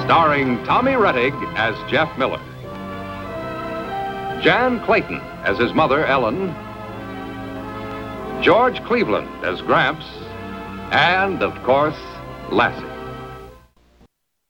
starring Tommy Rettig as Jeff Miller, Jan Clayton as his mother, Ellen, George Cleveland as Gramps, and, of course, Lassie.